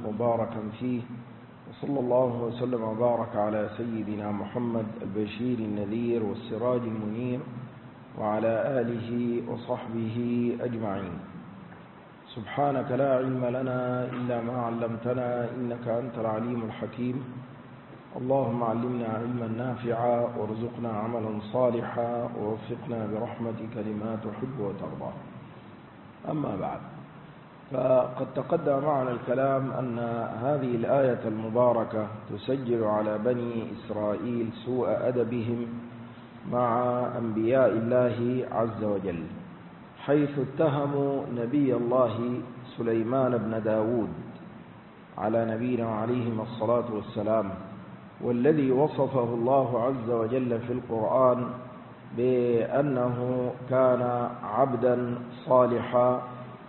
مباركا فيه، وصلى الله وسلم وبارك على سيدنا محمد البشير النذير والسراج المنير وعلى آله وصحبه أجمعين. سبحانك لا علم لنا إلا ما علمتنا إنك أنت العليم الحكيم. اللهم علمنا علما نافعا وارزقنا عملا صالحا ووفقنا برحمتك لما تحب وترضى. أما بعد، فقد تقدم معنا الكلام أن هذه الآية المباركة تسجل على بني إسرائيل سوء أدبهم مع أنبياء الله عز وجل، حيث اتهموا نبي الله سليمان بن داود على نبينا عليهم الصلاة والسلام، والذي وصفه الله عز وجل في القرآن بأنه كان عبدا صالحا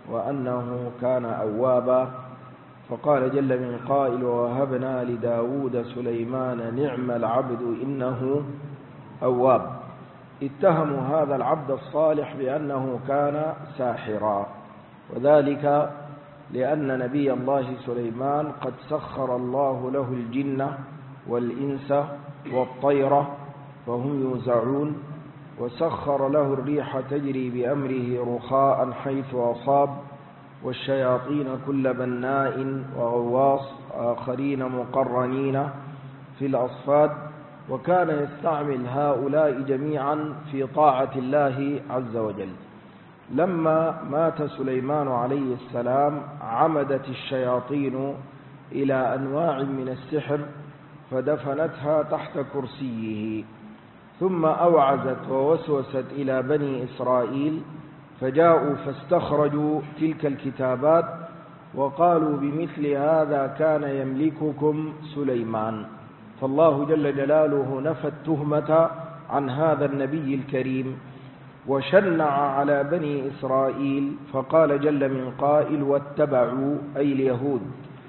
وأنه كان أوابا. فقال جل من قائل: ووهبنا لداود سليمان نعم العبد إنه أواب. اتهموا هذا العبد الصالح بأنه كان ساحرا، وذلك لأن نبي الله سليمان قد سخر الله له الجن والإنس والطير فهم يوزعون، وسخر له الريح تجري بأمره رخاء حيث أصاب، والشياطين كل بناء وغواص، آخرين مقرنين في الأصفاد. وكان يستعمل هؤلاء جميعا في طاعة الله عز وجل. لما مات سليمان عليه السلام عمدت الشياطين إلى أنواع من السحر فدفنتها تحت كرسيه، ثم أوعزت ووسوست إلى بني إسرائيل فجاءوا فاستخرجوا تلك الكتابات وقالوا: بمثل هذا كان يملككم سليمان. فالله جل جلاله نفى التهمة عن هذا النبي الكريم وشنع على بني إسرائيل، فقال جل من قائل: واتبعوا، أي اليهود،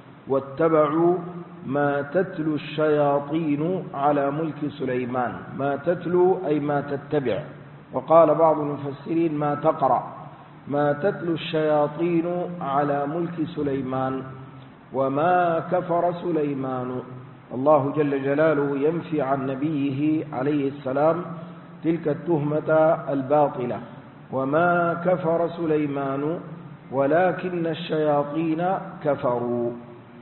واتبعوا ما تتلو الشياطين على ملك سليمان. ما تتلو أي ما تتبع، وقال بعض المفسرين ما تقرأ. ما تتلو الشياطين على ملك سليمان وما كفر سليمان. الله جل جلاله ينفي عن نبيه عليه السلام تلك التهمة الباطلة. وما كفر سليمان ولكن الشياطين كفروا.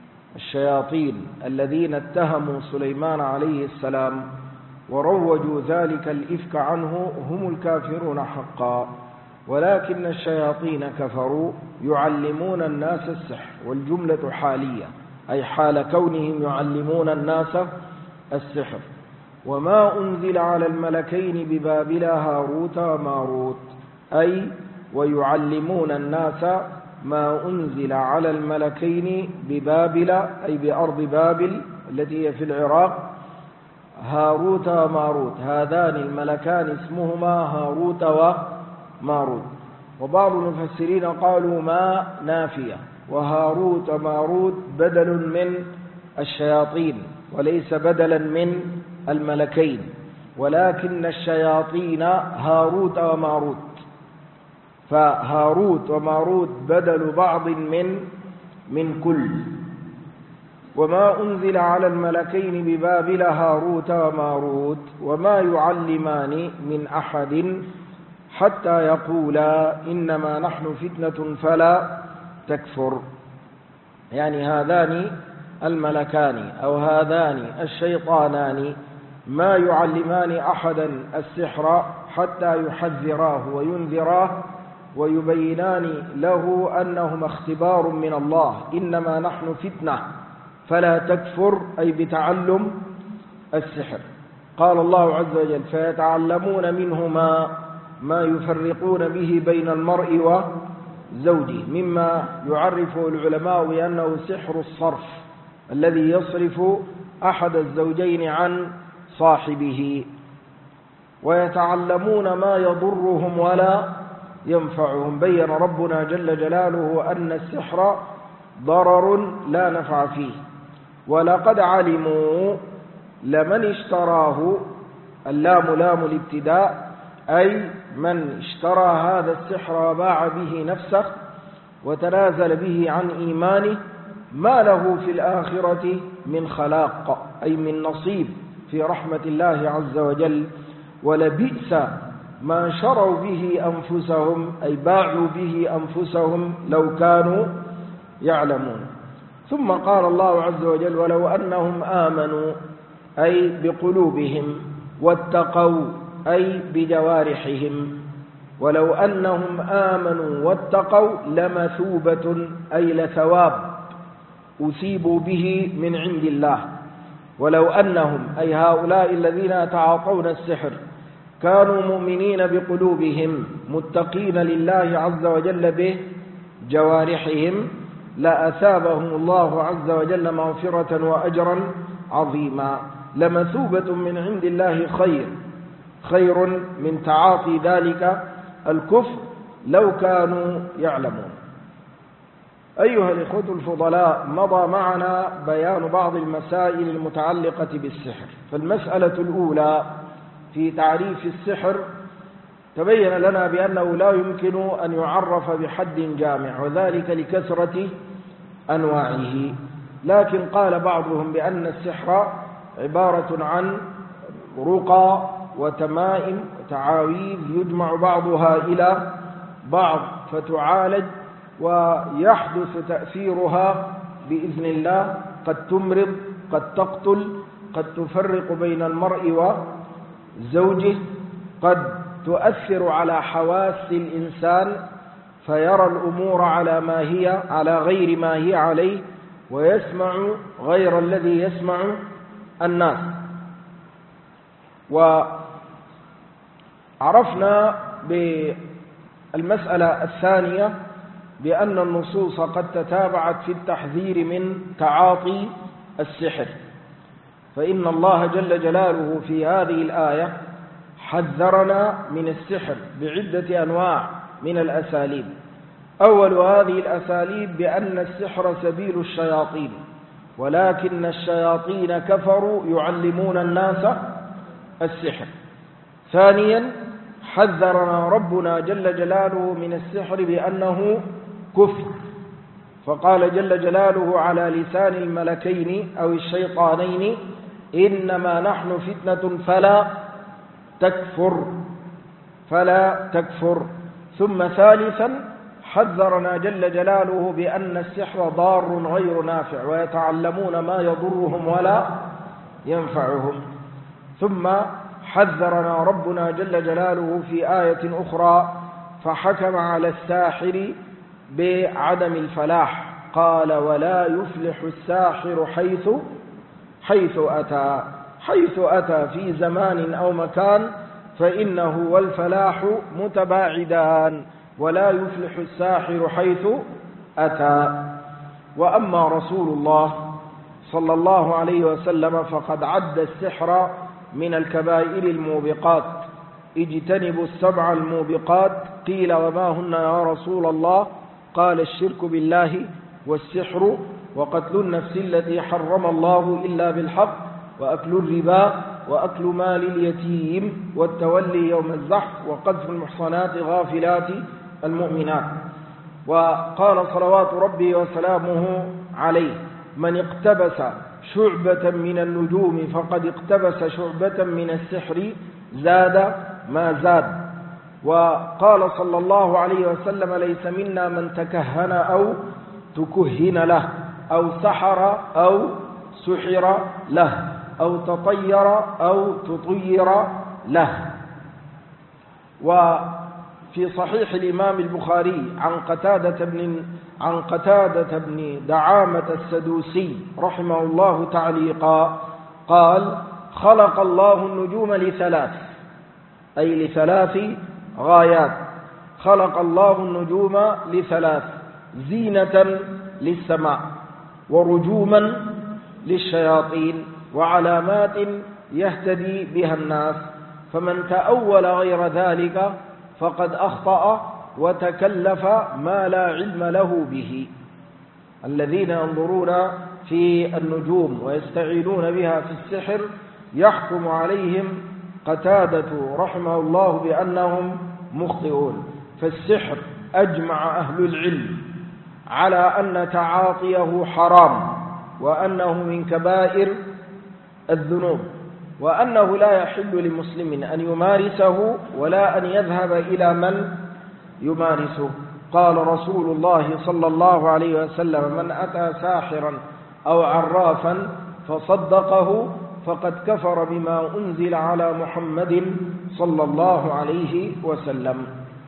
الشياطين الذين اتهموا سليمان عليه السلام وروجوا ذلك الإفك عنه هم الكافرون حقا، ولكن الشياطين كفروا يعلمون الناس السحر، والجملة حالية أي حال كونهم يعلمون الناس السحر. وما أنزل على الملكين ببابل هاروت وماروت، أي ويعلمون الناس ما أنزل على الملكين ببابل، أي بأرض بابل التي هي في العراق، هاروت وماروت. هذان الملكان اسمهما هاروت وماروت. وبعض المفسرين قالوا ما نافية، وهاروت وماروت بدل من الشياطين وليس بدلا من الملكين، ولكن الشياطين هاروت وماروت، فهاروت وماروت بدل بعض من كل. وما أنزل على الملكين ببابل هاروت وماروت وما يعلمان من أحد حتى يقولا إنما نحن فتنة فلا تكفر. يعني هذان الملكان أو هذان الشيطانان ما يعلمان أحدا السحر حتى يحذراه وينذراه ويبينان له أنهما اختبار من الله، إنما نحن فتنة فلا تكفر، أي بتعلم السحر. قال الله عز وجل: فيتعلمون منهما ما يفرقون به بين المرء وزوجه، مما يعرفه العلماء بأنه سحر الصرف الذي يصرف أحد الزوجين عن صاحبه. ويتعلمون ما يضرهم ولا ينفعهم. بين ربنا جل جلاله أن السحر ضرر لا نفع فيه. ولقد علموا لمن اشتراه، اللام لام الابتداء، أي من اشترى هذا السحر وباع به نفسه وتنازل به عن إيمانه ما له في الآخرة من خلاق، أي من نصيب في رحمة الله عز وجل. ولبئس ما شروا به أنفسهم، أي باعوا به أنفسهم لو كانوا يعلمون. ثم قال الله عز وجل: ولو أنهم آمنوا، أي بقلوبهم، واتقوا، أي بجوارحهم. ولو أنهم آمنوا واتقوا لمثوبة، أي لثواب أثيبوا به من عند الله. ولو أنهم، أي هؤلاء الذين يتعاطون السحر، كانوا مؤمنين بقلوبهم متقين لله عز وجل بجوارحهم، لأثابهم الله عز وجل مغفرة وأجرا عظيما. لمثوبة من عند الله خير من تعاطي ذلك الكفر لو كانوا يعلمون. أيها الإخوة الفضلاء، مضى معنا بيان بعض المسائل المتعلقة بالسحر. فالمسألة الأولى في تعريف السحر، تبين لنا بأنه لا يمكن أن يعرف بحد جامع، وذلك لكثرة أنواعه. لكن قال بعضهم بأن السحر عبارة عن رقى وتمائم وتعاويذ يجمع بعضها إلى بعض فتعالج، ويحدث تأثيرها بإذن الله. قد تمرض، قد تقتل، قد تفرق بين المرء وزوجه، قد تؤثر على حواس الإنسان فيرى الأمور على غير ما هي عليه، ويسمع غير الذي يسمع الناس. وعرفنا بالمسألة الثانية بأن النصوص قد تتابعت في التحذير من تعاطي السحر، فإن الله جل جلاله في هذه الآية حذرنا من السحر بعدة أنواع من الأساليب. أول هذه الأساليب بأن السحر سبيل الشياطين، ولكن الشياطين كفروا يعلمون الناس السحر. ثانيا حذرنا ربنا جل جلاله من السحر بأنه كفر، فقال جل جلاله على لسان الملكين أو الشيطانين: إنما نحن فتنة فلا تكفر. ثم ثالثا حذرنا جل جلاله بأن السحر ضار غير نافع، ويتعلمون ما يضرهم ولا ينفعهم. ثم حذرنا ربنا جل جلاله في آية أخرى فحكم على الساحر بعدم الفلاح، قال: ولا يفلح الساحر حيث أتى في زمان أو مكان، فإنه والفلاح متباعدان، ولا يفلح الساحر حيث أتى. وأما رسول الله صلى الله عليه وسلم فقد عد السحر من الكبائر الموبقات: اجتنبوا السبع الموبقات. قيل: وما هن يا رسول الله؟ قال: الشرك بالله، والسحر، وقتل النفس التي حرم الله إلا بالحق، وأكل الربا، وأكل مال اليتيم، والتولي يوم الزحف، وقذف المحصنات غافلات المؤمنات. وقال صلوات ربي وسلامه عليه: من اقتبس شعبة من النجوم فقد اقتبس شعبة من السحر زاد ما زاد. وقال صلى الله عليه وسلم: ليس منا من تكهن أو تكهن له، أو سحر أو سحر له، أو تطير أو تطير له. وفي صحيح الإمام البخاري عن قتادة بن دعامة السدوسي رحمه الله تعليقا قال: خلق الله النجوم لثلاث، أي لثلاث غايات. خلق الله النجوم لثلاث: زينة للسماء، ورجوما للشياطين، وعلامات يهتدي بها الناس. فمن تأول غير ذلك فقد أخطأ وتكلف ما لا علم له به. الذين ينظرون في النجوم ويستعينون بها في السحر يحكم عليهم قتادة رحمه الله بأنهم مخطئون. فالسحر أجمع أهل العلم على أن تعاطيه حرام، وأنه من كبائر الذنوب، وأنه لا يحل لمسلم أن يمارسه ولا أن يذهب إلى من يمارسه. قال رسول الله صلى الله عليه وسلم: من أتى ساحرا أو عرافا فصدقه فقد كفر بما أنزل على محمد صلى الله عليه وسلم.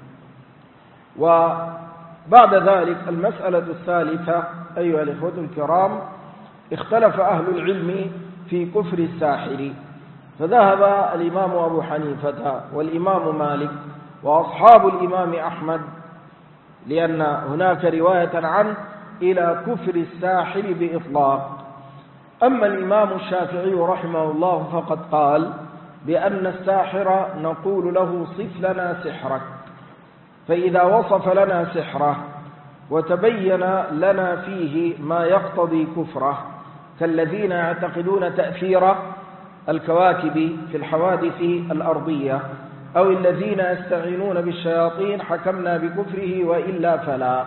وبعد ذلك المسألة الثالثة أيها الإخوة الكرام، اختلف أهل العلم في كفر الساحر، فذهب الإمام أبو حنيفة والإمام مالك وأصحاب الإمام أحمد، لأن هناك رواية عنه، إلى كفر الساحر بإطلاق. أما الإمام الشافعي رحمه الله فقد قال بأن الساحر نقول له: صف لنا سحرك، فإذا وصف لنا سحره وتبين لنا فيه ما يقتضي كفره، كالذين يعتقدون تأثير الكواكب في الحوادث الأرضية، أو الذين يستعينون بالشياطين، حكمنا بكفره وإلا فلا.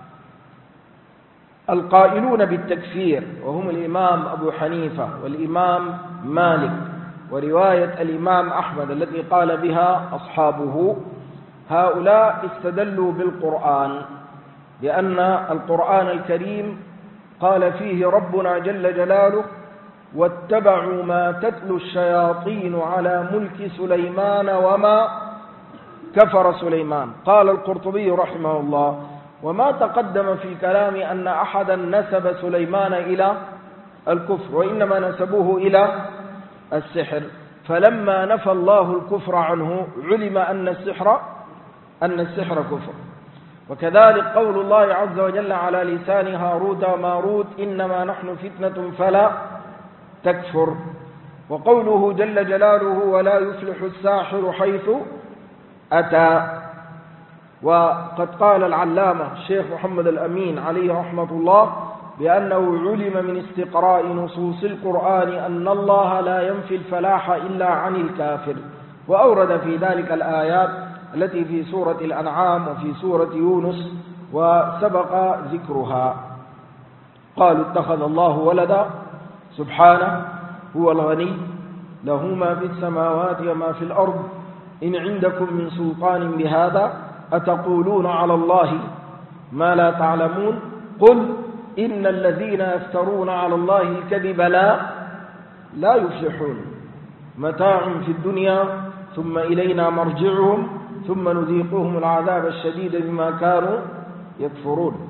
القائلون بالتكفير وهم الإمام أبو حنيفة والإمام مالك ورواية الإمام أحمد التي قال بها أصحابه، هؤلاء استدلوا بالقرآن، لأن القرآن الكريم قال فيه ربنا جل جلاله: واتبعوا ما تتلو الشياطين على ملك سليمان وما كفر سليمان. قال القرطبي رحمه الله: وما تقدم في الكلام أن أحدا نسب سليمان إلى الكفر، وإنما نسبوه إلى السحر، فلما نفى الله الكفر عنه علم أن السحر كفر. وكذلك قول الله عز وجل على لسان هاروت وماروت: إنما نحن فتنة فلا تكفر. وقوله جل جلاله: ولا يفلح الساحر حيث أتى. وقد قال العلامة الشيخ محمد الأمين عليه رحمة الله بأنه علم من استقراء نصوص القرآن أن الله لا ينفي الفلاح إلا عن الكافر، وأورد في ذلك الآيات التي في سورة الأنعام وفي سورة يونس وسبق ذكرها. قالوا: اتخذ الله ولدا، سبحانه، هو الغني، له ما في السماوات وما في الأرض، إن عندكم من سلطان بهذا أتقولون على الله ما لا تعلمون، قل إن الذين يفترون على الله الكذب لا يفلحون، متاع في الدنيا ثم إلينا مرجعهم ثم نذيقهم العذاب الشديد بما كانوا يكفرون.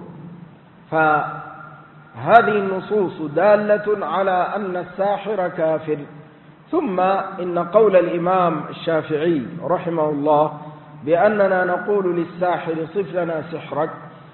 فهذه النصوص دالة على أن الساحر كافر. ثم إن قول الإمام الشافعي رحمه الله بأننا نقول للساحر: صف لنا سحرك،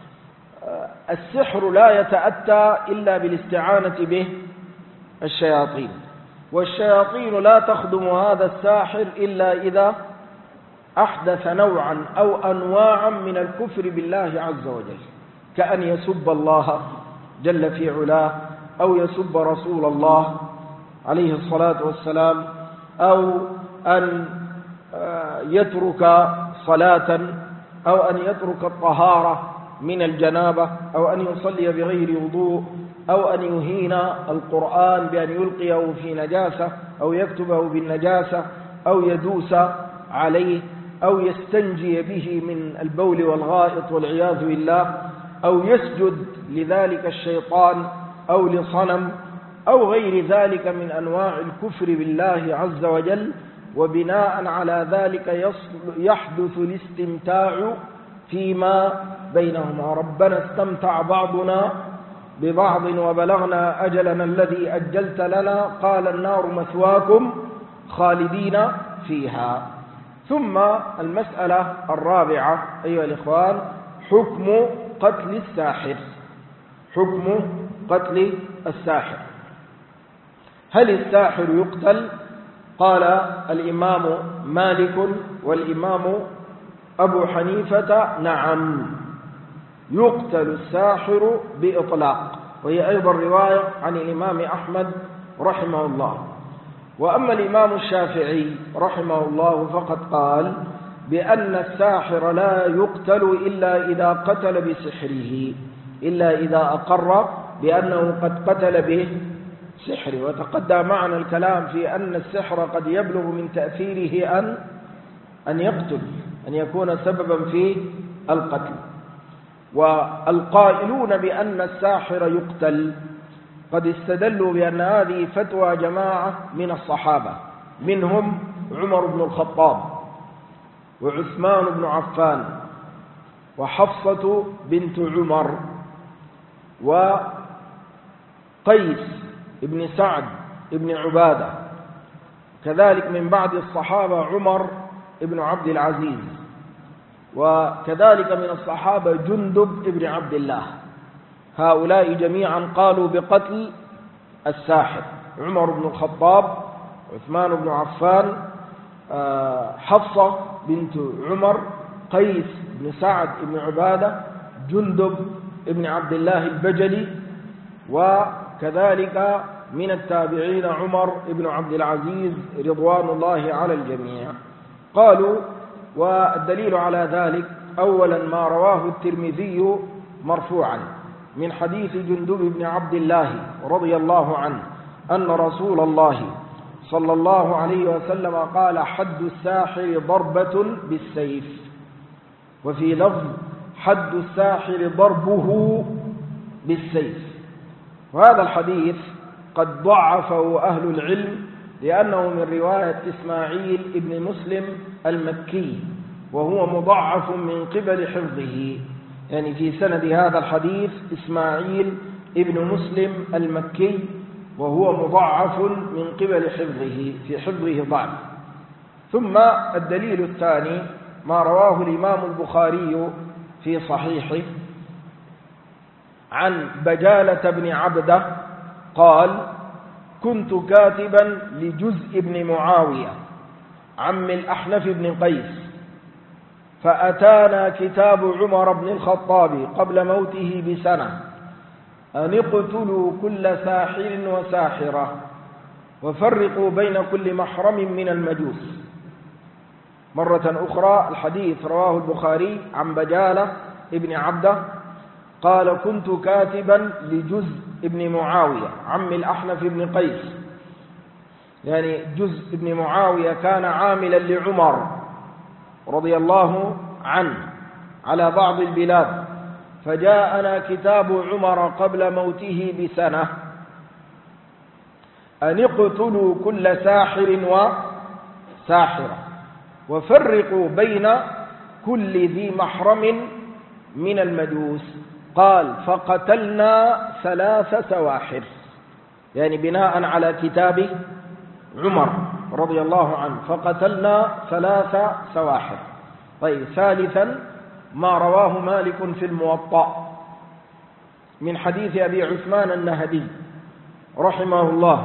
السحر لا يتأتى إلا بالاستعانة به الشياطين، والشياطين لا تخدم هذا الساحر إلا إذا أحدث نوعا أو أنواعا من الكفر بالله عز وجل، كأن يسب الله جل في علاه، أو يسب رسول الله عليه الصلاة والسلام، أو أن يترك صلاة، أو أن يترك الطهارة من الجنابة، أو أن يصلي بغير وضوء، أو أن يهين القرآن بأن يلقيه في نجاسة أو يكتبه بالنجاسة، أو يدوس عليه، أو يستنجي به من البول والغائط والعياذ بالله، أو يسجد لذلك الشيطان أو لصنم أو غير ذلك من أنواع الكفر بالله عز وجل. وبناء على ذلك يحدث الاستمتاع فيما بينهما. ربنا استمتع بعضنا ببعض وبلغنا أجلنا الذي أجلت لنا، قال النار مثواكم خالدين فيها. ثم المسألة الرابعة أيها الإخوان: حكم قتل الساحر. حكم قتل الساحر، هل الساحر يقتل؟ قال الإمام مالك والإمام أبو حنيفة: نعم، يقتل الساحر بإطلاق، وهي أيضا رواية عن الإمام أحمد رحمه الله. وأما الإمام الشافعي رحمه الله فقد قال بأن الساحر لا يقتل إلا إذا قتل بسحره، إلا إذا أقر بأنه قد قتل به سحر. وتقدم معنا الكلام في أن السحر قد يبلغ من تأثيره أن يقتل، أن يكون سببا في القتل. والقائلون بأن الساحر يقتل قد استدلوا بأن هذه فتوى جماعة من الصحابة، منهم عمر بن الخطاب وعثمان بن عفان وحفصة بنت عمر وقيس بن سعد بن عبادة، كذلك من بعد الصحابة عمر بن عبد العزيز، وكذلك من الصحابة جندب بن عبد الله. هؤلاء جميعا قالوا بقتل الساحر: عمر بن الخطاب، عثمان بن عفان، حفصة بنت عمر، قيس بن سعد بن عبادة، جندب بن عبد الله البجلي، وكذلك من التابعين عمر بن عبد العزيز رضوان الله على الجميع. قالوا: والدليل على ذلك أولا ما رواه الترمذي مرفوعا من حديث جندب بن عبد الله رضي الله عنه أن رسول الله صلى الله عليه وسلم قال: حد الساحر ضربة بالسيف، وفي لفظ: حد الساحر ضربه بالسيف. وهذا الحديث قد ضعفه أهل العلم لأنه من رواية إسماعيل بن مسلم المكي، وهو مضعف من قبل حفظه. يعني في سند هذا الحديث إسماعيل بن مسلم المكي، وهو مضعف من قبل حفظه، في حفظه ضعف. ثم الدليل الثاني ما رواه الإمام البخاري في صحيحه عن بجالة بن عبده قال: كنت كاتبا لجزء بن معاوية عم الأحنف بن قيس، فأتانا كتاب عمر بن الخطاب قبل موته بسنة: أن اقتلوا كل ساحر وساحرة وفرقوا بين كل محرم من المجوس. مرة أخرى الحديث رواه البخاري عن بجالة ابن عبده قال: كنت كاتبا لجزء ابن معاوية عم الأحنف بن قيس، يعني جزء ابن معاوية كان عاملا لعمر رضي الله عنه على بعض البلاد، فجاءنا كتاب عمر قبل موته بسنة: أن اقتلوا كل ساحر وساحرة وفرقوا بين كل ذي محرم من المجوس. قال: فقتلنا 3 سواحر، يعني بناء على كتاب عمر رضي الله عنه، فقتلنا 3 سواحر. طيب، ثالثا ما رواه مالك في الموطأ من حديث أبي عثمان النهدي رحمه الله،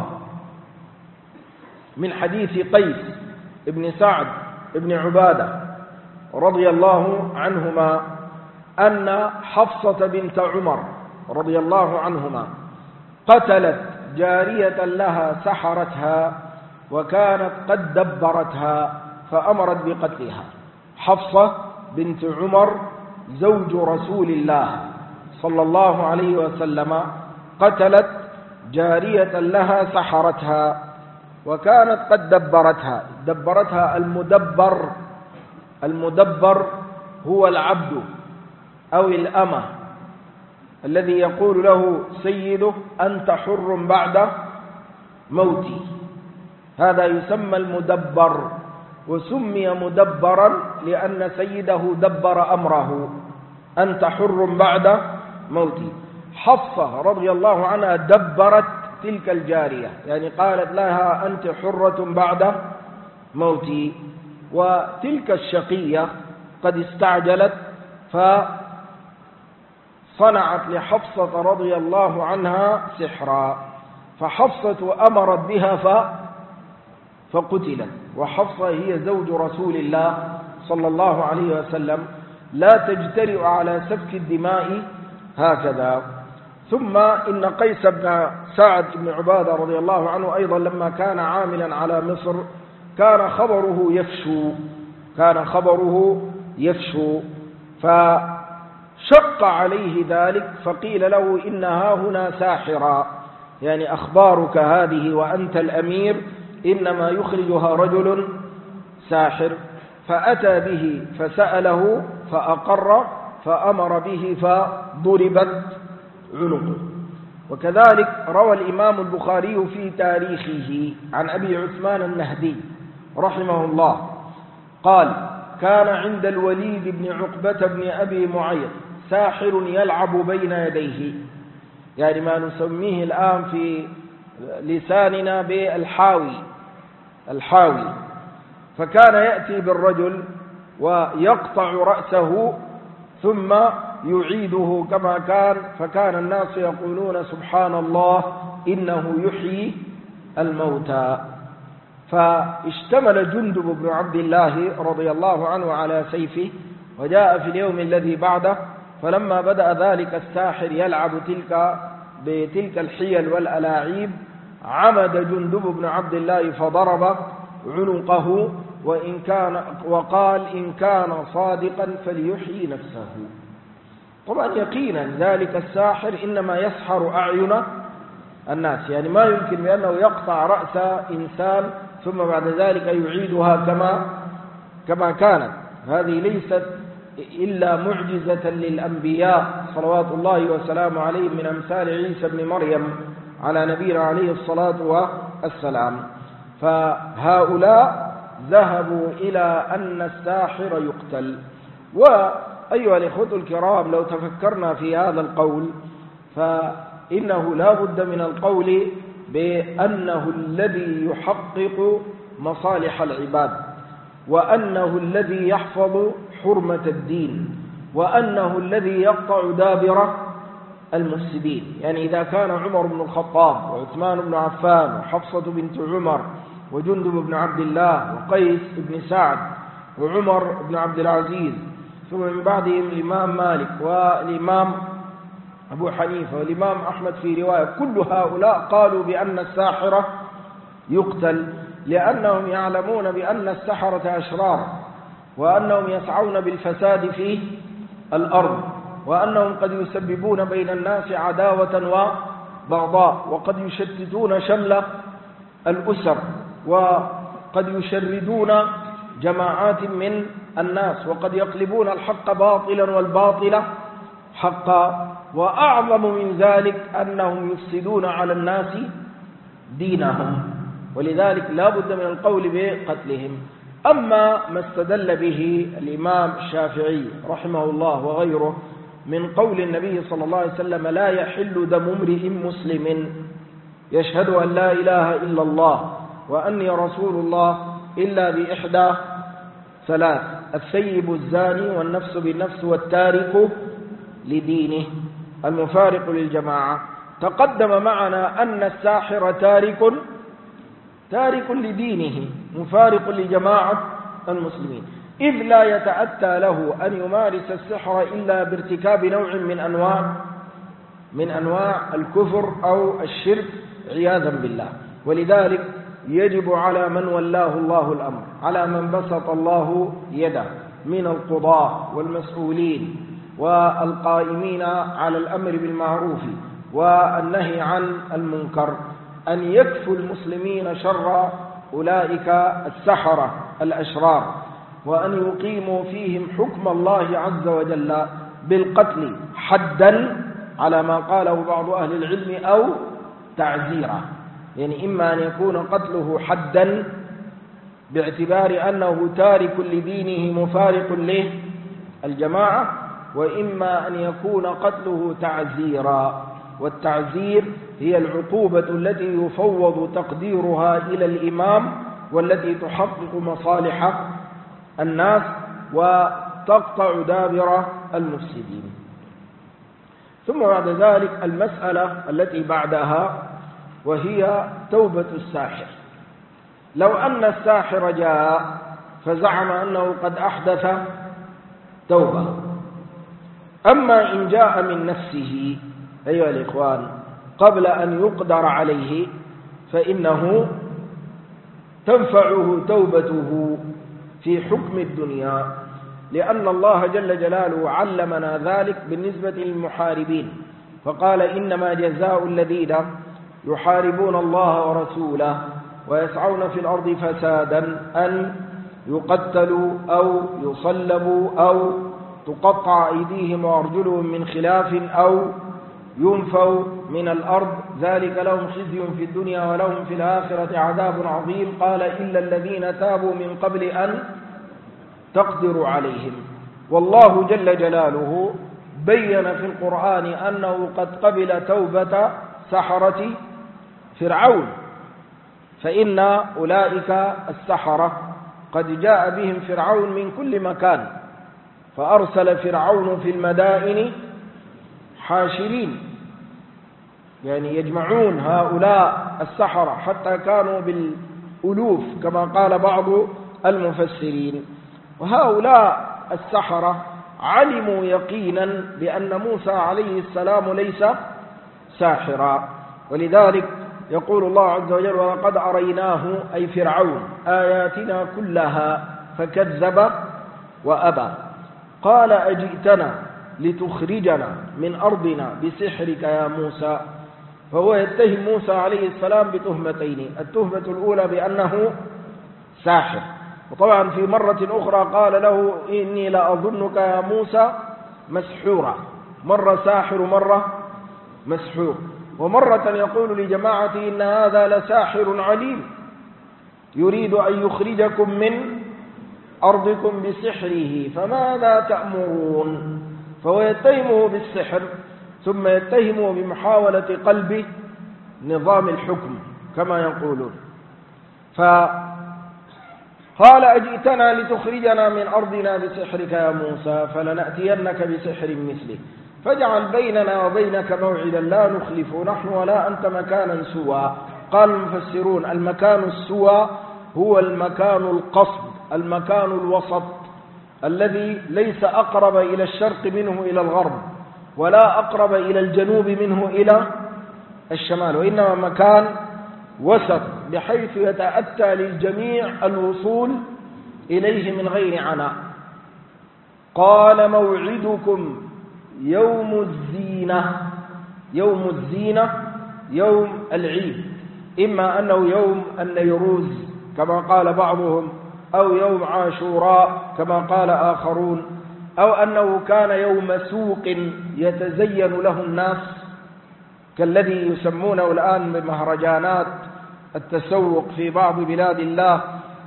من حديث قيس بن سعد بن عبادة رضي الله عنهما أن حفصة بنت عمر رضي الله عنهما قتلت جارية لها سحرتها وكانت قد دبرتها فأمرت بقتلها. حفصة بنت عمر زوج رسول الله صلى الله عليه وسلم قتلت جارية لها سحرتها وكانت قد دبرتها. المدبر هو العبد أو الأمة الذي يقول له سيده: أنت حر بعد موتي. هذا يسمى المدبر، وسمي مدبرا لأن سيده دبر أمره: أنت حر بعد موتي. حفصة رضي الله عنها دبرت تلك الجارية، يعني قالت لها: أنت حرة بعد موتي. وتلك الشقية قد استعجلت فصنعت لحفصة رضي الله عنها سحرا، فحفصة أمرت بها فقتلت. وحفصة هي زوج رسول الله صلى الله عليه وسلم، لا تجترئ على سفك الدماء هكذا. ثم إن قيس بن سعد بن عبادة رضي الله عنه أيضا لما كان عاملا على مصر كان خبره يفشو، شق عليه ذلك فقيل له إنها هنا ساحرا، يعني أخبارك هذه وأنت الأمير إنما يخرجها رجل ساحر. فأتى به فسأله فأقر فأمر به فضربت عنقه. وكذلك روى الإمام البخاري في تاريخه عن أبي عثمان النهدي رحمه الله قال: كان عند الوليد بن عقبة بن أبي معيط ساحر يلعب بين يديه، يعني ما نسميه الآن في لساننا بالحاوي، فكان يأتي بالرجل ويقطع رأسه ثم يعيده كما كان، فكان الناس يقولون سبحان الله إنه يحيي الموتى. فاشتمل جندب بن عبد الله رضي الله عنه على سيفه وجاء في اليوم الذي بعده، فلما بدأ ذلك الساحر يلعب بتلك الحيل والألاعيب عمد جندب بن عبد الله فضرب عنقه وقال إن كان صادقا فليحيي نفسه. طبعا يقينا ذلك الساحر إنما يسحر أعين الناس، يعني ما يمكن بأنه يقطع رأس إنسان ثم بعد ذلك يعيدها كما كانت. هذه ليست إلا معجزة للأنبياء صلوات الله وسلامه عليهم من أمثال عيسى بن مريم على نبينا عليه الصلاة والسلام. فهؤلاء ذهبوا إلى أن الساحر يقتل. وأيها الإخوة الكرام، لو تفكرنا في هذا القول فإنه لا بد من القول بأنه الذي يحقق مصالح العباد، وأنه الذي يحفظ حرمة الدين، وأنه الذي يقطع دابر المفسدين. يعني إذا كان عمر بن الخطاب وعثمان بن عفان وحفصة بنت عمر وجندب بن عبد الله وقيس بن سعد وعمر بن عبد العزيز ثم من بعدهم الإمام مالك والإمام أبو حنيفة والإمام أحمد في رواية، كل هؤلاء قالوا بأن الساحر يقتل، لأنهم يعلمون بأن السحرة أشرار، وأنهم يسعون بالفساد في الأرض، وأنهم قد يسببون بين الناس عداوة وبغضاء، وقد يشتتون شمل الأسر، وقد يشردون جماعات من الناس، وقد يقلبون الحق باطلا والباطل حقا. وأعظم من ذلك أنهم يفسدون على الناس دينهم، ولذلك لا بد من القول بقتلهم. أما ما استدل به الإمام الشافعي رحمه الله وغيره من قول النبي صلى الله عليه وسلم: لا يحل دم امرئ مسلم يشهد أن لا إله إلا الله وأني رسول الله إلا بإحدى ثلاث: الثيب الزاني والنفس بالنفس والتارك لدينه المفارق للجماعة. تقدم معنا أن الساحر تارك لدينه مفارق لجماعة المسلمين، إذ لا يتأتى له أن يمارس السحر إلا بارتكاب نوع من أنواع الكفر أو الشرك عياذا بالله. ولذلك يجب على من ولاه الله الأمر، على من بسط الله يده من القضاة والمسؤولين والقائمين على الأمر بالمعروف والنهي عن المنكر، أن يكفوا المسلمين شر أولئك السحرة الأشرار، وأن يقيموا فيهم حكم الله عز وجل بالقتل حدا على ما قاله بعض أهل العلم أو تعزيرا. يعني إما أن يكون قتله حدا باعتبار أنه تارك لدينه مفارق للجماعة، وإما أن يكون قتله تعزيرا. والتعزير هي العقوبة التي يفوض تقديرها إلى الإمام، والتي تحقق مصالح الناس وتقطع دابر المفسدين. ثم بعد ذلك المسألة التي بعدها وهي توبة الساحر. لو أن الساحر جاء فزعم أنه قد أحدث توبة، أما إن جاء من نفسه أيها الإخوان قبل أن يقدر عليه فإنه تنفعه توبته في حكم الدنيا، لأن الله جل جلاله علمنا ذلك بالنسبة للمحاربين، فقال إنما جزاء الذين يحاربون الله ورسوله ويسعون في الأرض فسادا أن يقتلوا أو يصلبوا أو تقطع أيديهم وأرجلهم من خلاف أو ينفوا من الأرض، ذلك لهم خزي في الدنيا ولهم في الآخرة عذاب عظيم. قال إلا الذين تابوا من قبل أن تقدروا عليهم. والله جل جلاله بين في القرآن أنه قد قبل توبة سحرة فرعون، فإن أولئك السحرة قد جاء بهم فرعون من كل مكان، فأرسل فرعون في المدائن حاشرين، يعني يجمعون هؤلاء السحرة حتى كانوا بالألوف كما قال بعض المفسرين. وهؤلاء السحرة علموا يقينا بأن موسى عليه السلام ليس ساحرا، ولذلك يقول الله عز وجل ولقد أريناه أي فرعون آياتنا كلها فكذب وأبى. قال أجئتنا لتخرجنا من أرضنا بسحرك يا موسى. فهو يتهم موسى عليه السلام بتهمتين، التهمة الأولى بأنه ساحر، وطبعا في مرة أخرى قال له إني لأظنك يا موسى مسحورا، مرة ساحر ومرة مسحور. ومرة يقول لجماعته إن هذا لساحر عليم يريد أن يخرجكم من أرضكم بسحره فماذا تأمرون. فهو يتهمه بالسحر ثم يتهمه بمحاولة قلب نظام الحكم كما يقولون. فقال أجئتنا لتخرجنا من أرضنا بسحرك يا موسى فلنأتينك بسحر مثله فاجعل بيننا وبينك موعدا لا نخلفه نحن ولا أنت مكانا سوى. قال المفسرون المكان السوى هو المكان القصد، المكان الوسط الذي ليس أقرب إلى الشرق منه إلى الغرب ولا أقرب إلى الجنوب منه إلى الشمال، وإنما مكان وسط بحيث يتأتى للجميع الوصول إليه من غير عناء. قال موعدكم يوم الزينة، يوم الزينة يوم العيد، إما أنه يوم النيروز كما قال بعضهم أو يوم عاشوراء كما قال آخرون، أو أنه كان يوم سوق يتزين له الناس كالذي يسمونه الآن بمهرجانات التسوق في بعض بلاد الله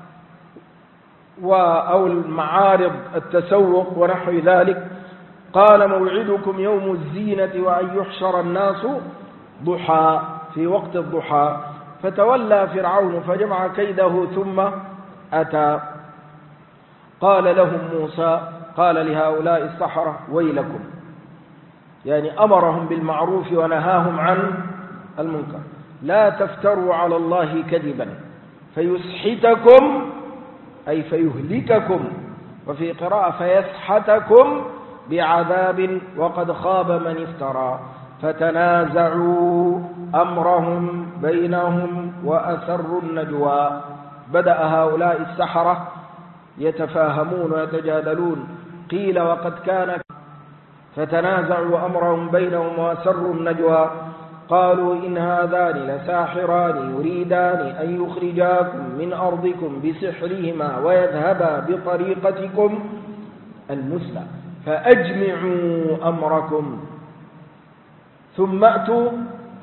أو المعارض التسوق ونحو ذلك. قال موعدكم يوم الزينة وأن يحشر الناس ضحى في وقت الضحى. فتولى فرعون فجمع كيده ثم أتى. قال لهم موسى، قال لهؤلاء السحرة ويلكم، يعني أمرهم بالمعروف ونهاهم عن المنكر، لا تفتروا على الله كذبا فيسحتكم أي فيهلككم، وفي قراءة فيسحتكم بعذاب وقد خاب من افترى. فتنازعوا أمرهم بينهم وأسروا النجوى. بدأ هؤلاء السحرة يتفاهمون ويتجادلون. قيل وقد كان فتنازعوا أمرهم بينهم وأسروا النجوى. قالوا إن هذان لساحران يريدان أن يخرجاكم من أرضكم بسحرهما ويذهبا بطريقتكم المثلى فأجمعوا أمركم ثم أتوا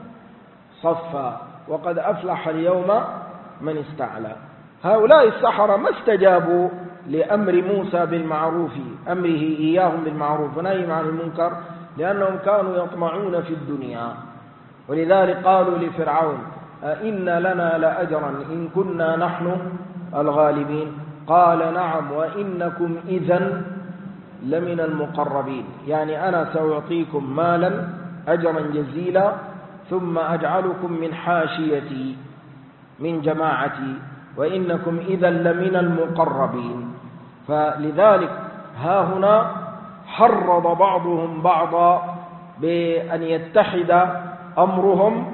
صفا وقد أفلح اليوم من استعلى. هؤلاء السحرة ما استجابوا لأمر موسى بالمعروف، أمره إياهم بالمعروف ونهيهم عن المنكر، لأنهم كانوا يطمعون في الدنيا. ولذلك قالوا لفرعون أئن لنا لأجرا إن كنا نحن الغالبين. قال نعم وإنكم إذن لمن المقربين، يعني أنا سأعطيكم مالا أجرا جزيلا ثم أجعلكم من حاشيتي من جماعتي وإنكم إذا لمن المقربين. فلذلك ها هنا حرض بعضهم بعضا بأن يتحد أمرهم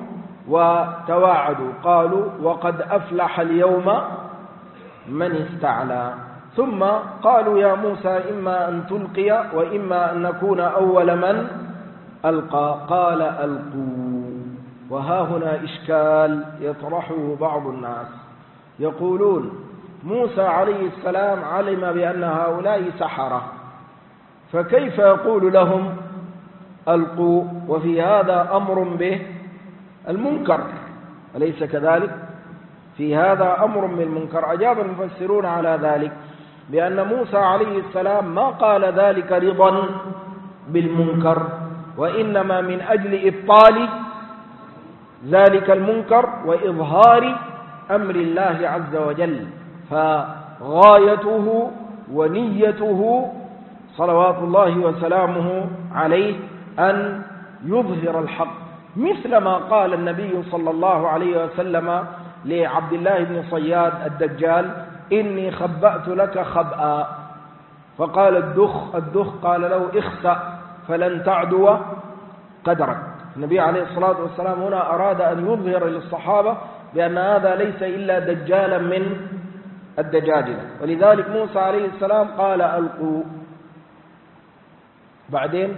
وتواعدوا. قالوا وقد أفلح اليوم من استعلى. ثم قالوا يا موسى إما أن تلقي وإما أن نكون أول من ألقى. قال ألقوا. وها هنا إشكال يطرحه بعض الناس، يقولون موسى عليه السلام علم بأن هؤلاء سحرة، فكيف يقول لهم ألقوا وفي هذا أمر به المنكر، أليس كذلك؟ في هذا أمر بالمنكر. أجاب المفسرون على ذلك بأن موسى عليه السلام ما قال ذلك رضا بالمنكر، وإنما من أجل إبطال ذلك المنكر وإظهار أمر الله عز وجل. فغايته ونيته صلوات الله وسلامه عليه أن يظهر الحق، مثل ما قال النبي صلى الله عليه وسلم لعبد الله بن صياد الدجال: إني خبأت لك خبأ، فقال الدخ قال له: اخسأ فلن تعدو قدرك. النبي عليه الصلاة والسلام هنا أراد أن يظهر للصحابة بأن هذا ليس إلا دجالا من الدجاجلة، ولذلك موسى عليه السلام قال ألقوا. بعدين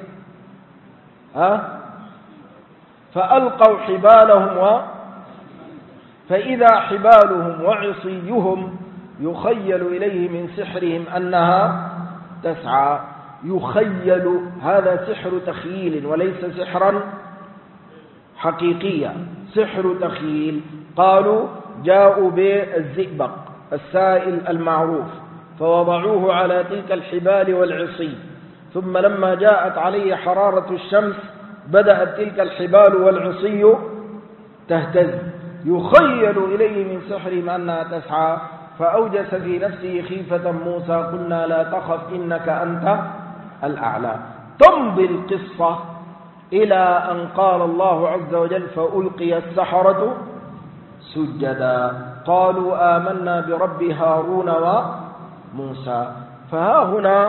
فألقوا حبالهم فإذا حبالهم وعصيهم يخيل إليه من سحرهم أنها تسعى. يخيل، هذا سحر تخييل وليس سحرا حقيقيا، سحر تخييل. قالوا جاءوا بالزئبق السائل المعروف فوضعوه على تلك الحبال والعصي، ثم لما جاءت عليه حرارة الشمس بدأت تلك الحبال والعصي تهتز. يخيل إليه من سحرهم أنها تسعى، فأوجس في نفسه خيفة موسى قلنا لا تخف إنك أنت الأعلى. تمضي القصة إلى أن قال الله عز وجل: فألقي السحرة سجدا قالوا آمنا برب هارون وموسى. فها هنا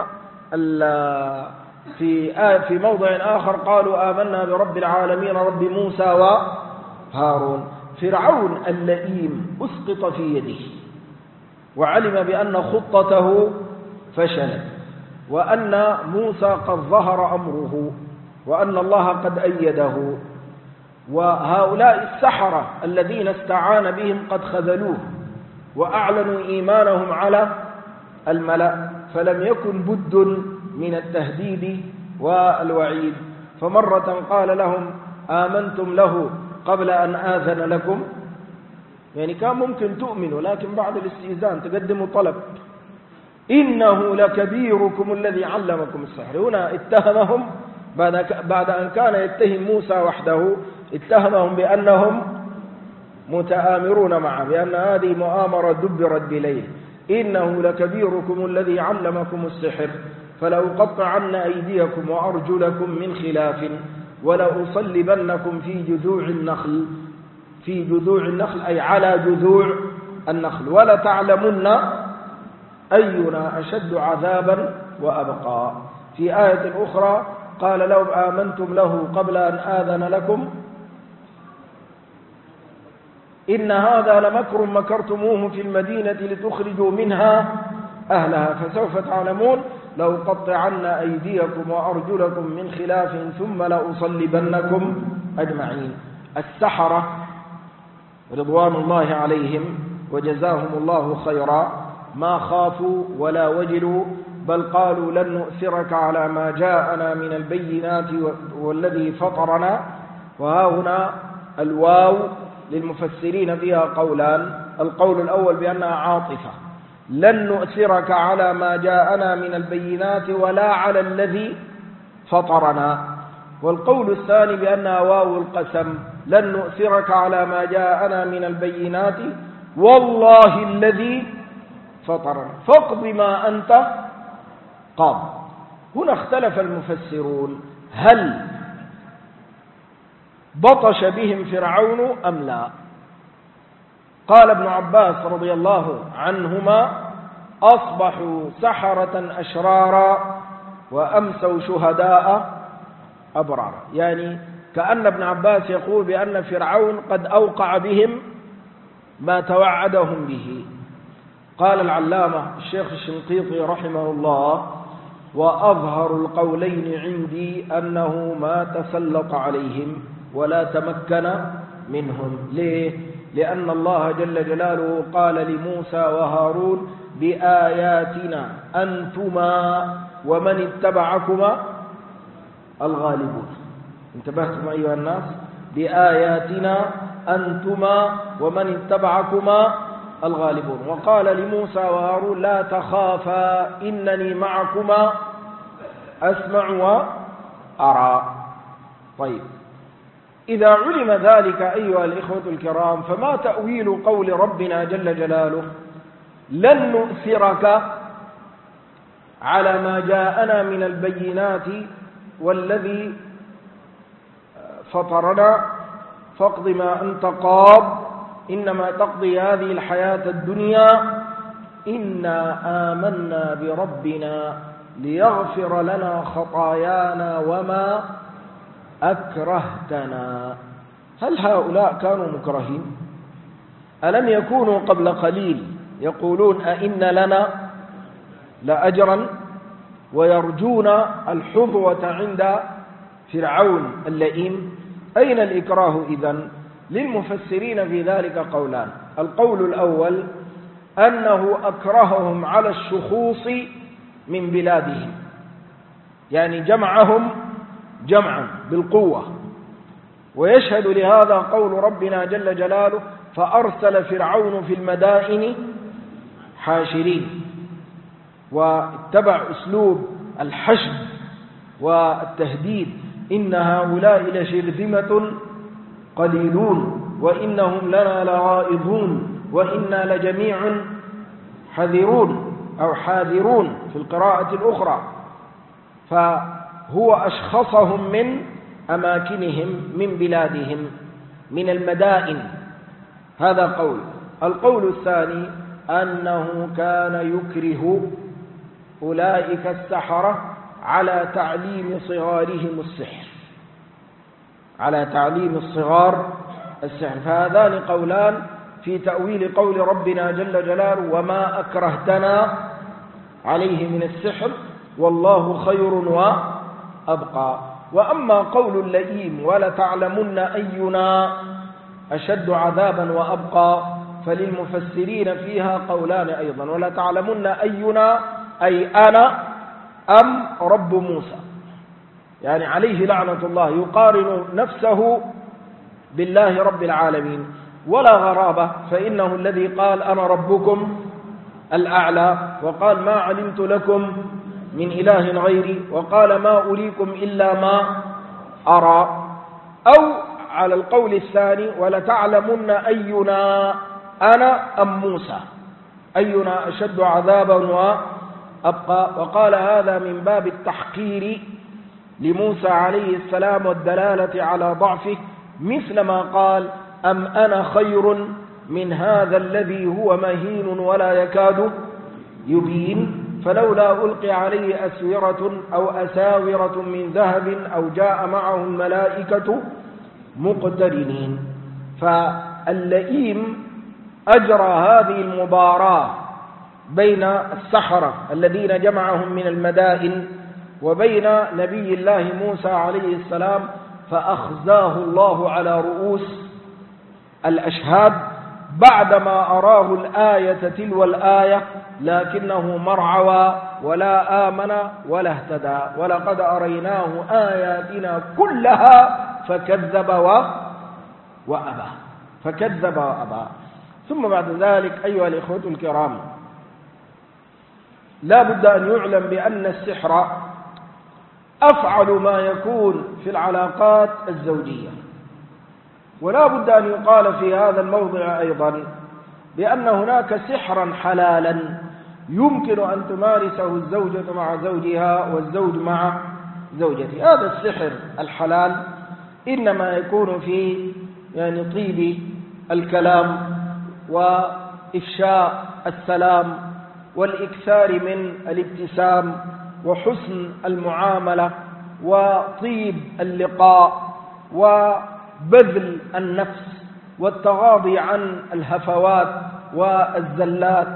في موضع آخر قالوا آمنا برب العالمين رب موسى وهارون. فرعون اللئيم أسقط في يده وعلم بأن خطته فشلت، وأن موسى قد ظهر أمره، وأن الله قد أيده، وهؤلاء السحرة الذين استعان بهم قد خذلوه وأعلنوا إيمانهم على الملأ، فلم يكن بد من التهديد والوعيد. فمرة قال لهم: آمنتم له قبل أن آذن لكم، يعني كان ممكن تؤمنوا لكن بعد الاستئذان تقدموا طلب. إنه لكبيركم الذي علمكم السحر. هنا اتهمهم بعد أن كان يتهم موسى وحده، اتهمهم بأنهم متآمرون معه، بأن هذه مؤامرة دبرت بليل. إنه لكبيركم الذي علمكم السحر فلأقطعن أيديكم وأرجلكم من خلاف ولأصلبنكم في جذوع النخل أي على جذوع النخل ولتعلمن أينا أشد عذابا وأبقى. في آية أخرى قال: لو آمنتم له قبل أن آذن لكم إن هذا لمكر مكرتموه في المدينة لتخرجوا منها أهلها فسوف تعلمون لأقطعن أيديكم وأرجلكم من خلاف ثم لأصلبنكم أجمعين. السحرة رضوان الله عليهم وجزاهم الله خيرا ما خافوا ولا وجلوا، بل قالوا: لن نؤثرك على ما جاءنا من البينات والذي فطرنا. وها هنا الواو للمفسرين فيها قولان: القول الأول بأنها عاطفة، لن نؤثرك على ما جاءنا من البينات ولا على الذي فطرنا. والقول الثاني بأنها واو القسم، لن نؤثرك على ما جاءنا من البينات والله الذي فطرنا فاقض ما أنت قاض. هنا اختلف المفسرون هل بطش بهم فرعون أم لا. قال ابن عباس رضي الله عنهما: أصبحوا سحرة أشرارا وأمسوا شهداء أبرارا. يعني كأن ابن عباس يقول بأن فرعون قد أوقع بهم ما توعدهم به، قال العلامة الشيخ الشنقيطي رحمه الله: وأظهر القولين عندي أنه ما تسلط عليهم ولا تمكن منهم. ليه؟ لأن الله جل جلاله قال لموسى وهارون: بآياتنا أنتما ومن اتبعكما الغالبون. انتبهتم أيها الناس؟ بآياتنا أنتما ومن اتبعكما الغالبون. وقال لموسى وهارون: لا تخافا إنني معكما أسمع وأرى. طيب، إذا علم ذلك أيها الإخوة الكرام، فما تأويل قول ربنا جل جلاله: لن نؤثرك على ما جاءنا من البينات والذي فطرنا فاقض ما أنت قاض إنما تقضي هذه الحياة الدنيا إنا آمنا بربنا ليغفر لنا خطايانا وما أكرهتنا. هل هؤلاء كانوا مكرهين؟ ألم يكونوا قبل قليل يقولون أئن لنا لأجرا ويرجون الحظوة عند فرعون اللئيم؟ أين الإكراه إذن؟ للمفسرين في ذلك قولان. القول الأول أنه أكرههم على الشخوص من بلادهم، يعني جمعهم جمعا بالقوة. ويشهد لهذا قول ربنا جل جلاله: فأرسل فرعون في المدائن حاشرين. واتبع أسلوب الحشد والتهديد: إن هؤلاء لشرذمة قليلون وإنهم لنا لغائظون وإنا لجميع حذرون أو حاذرون في القراءة الأخرى. فهو أشخصهم من أماكنهم من بلادهم من المدائن. هذا قول. القول الثاني أنه كان يكره أولئك السحرة على تعليم صغارهم السحر، على تعليم الصغار السحر. فهذان قولان في تأويل قول ربنا جل جلاله: وما أكرهتنا عليه من السحر والله خير وأبقى. وأما قول اللئيم: ولتعلمن أينا أشد عذابا وأبقى، فللمفسرين فيها قولان أيضا: ولتعلمن أينا أي أنا أم رب موسى، يعني عليه لعنة الله، يقارن نفسه بالله رب العالمين. ولا غرابة، فإنه الذي قال: أنا ربكم الأعلى، وقال: ما علمت لكم من إله غيري، وقال: ما أريكم إلا ما أرى. أو على القول الثاني: ولتعلمن أينا أنا أم موسى، أينا أشد عذابا وأبقى. وقال هذا من باب التحقير لموسى عليه السلام والدلالة على ضعفه، مثلما قال: أم أنا خير من هذا الذي هو مهين ولا يكاد يبين، فلولا ألقي عليه أسورة أو أساورة من ذهب أو جاء معه الملائكة مقترنين. فاللئيم أجرى هذه المباراة بين السحرة الذين جمعهم من المدائن وبين نبي الله موسى عليه السلام، فأخزاه الله على رؤوس الأشهاد بعدما أراه الآية تلو الآية، لكنه مرعوى ولا آمن ولا اهتدى. ولقد أريناه آياتنا كلها فكذب وأبى، فكذب وأبى. ثم بعد ذلك أيها الإخوة الكرام، لا بد أن يعلم بأن السحر أفعل ما يكون في العلاقات الزوجية. ولا بد أن يقال في هذا الموضع أيضا بأن هناك سحرا حلالا يمكن أن تمارسه الزوجة مع زوجها والزوج مع زوجته. هذا السحر الحلال إنما يكون في طيب الكلام وإفشاء السلام والإكثار من الابتسام وحسن المعاملة وطيب اللقاء وبذل النفس والتغاضي عن الهفوات والزلات.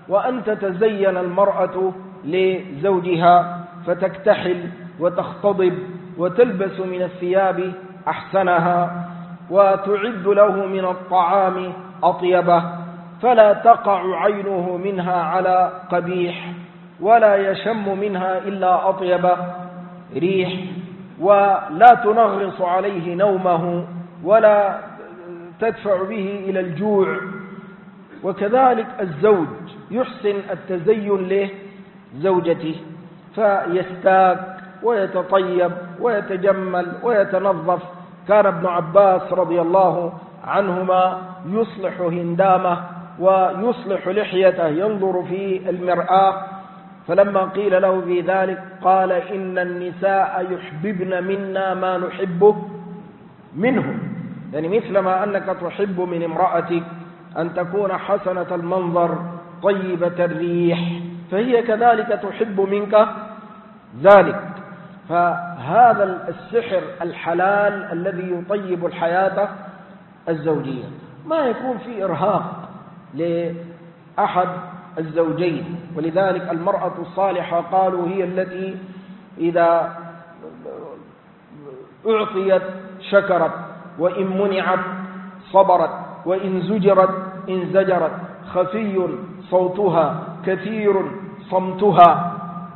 وأن تتزين المرأة لزوجها فتكتحل وتختضب وتلبس من الثياب أحسنها وتعد له من الطعام أطيبه، فلا تقع عينه منها على قبيح ولا يشم منها إلا أطيب ريح، ولا تنغص عليه نومه ولا تدفع به إلى الجوع. وكذلك الزوج يحسن التزين لزوجته فيستاك ويتطيب ويتجمل ويتنظف. كان ابن عباس رضي الله عنهما يصلح هندامه ويصلح لحيته، ينظر في المرآة، فلما قيل له في ذلك قال: إن النساء يحببن منا ما نحبه منهم، يعني مثلما أنك تحب من امرأتك أن تكون حسنة المنظر طيبة الريح، فهي كذلك تحب منك ذلك. فهذا السحر الحلال الذي يطيب الحياة الزوجية ما يكون فيه إرهاق لأحد الزوجين. ولذلك المرأة الصالحة قالوا هي التي إذا أعطيت شكرت، وإن منعت صبرت، وإن زجرت انزجرت، خفي صوتها كثير صمتها،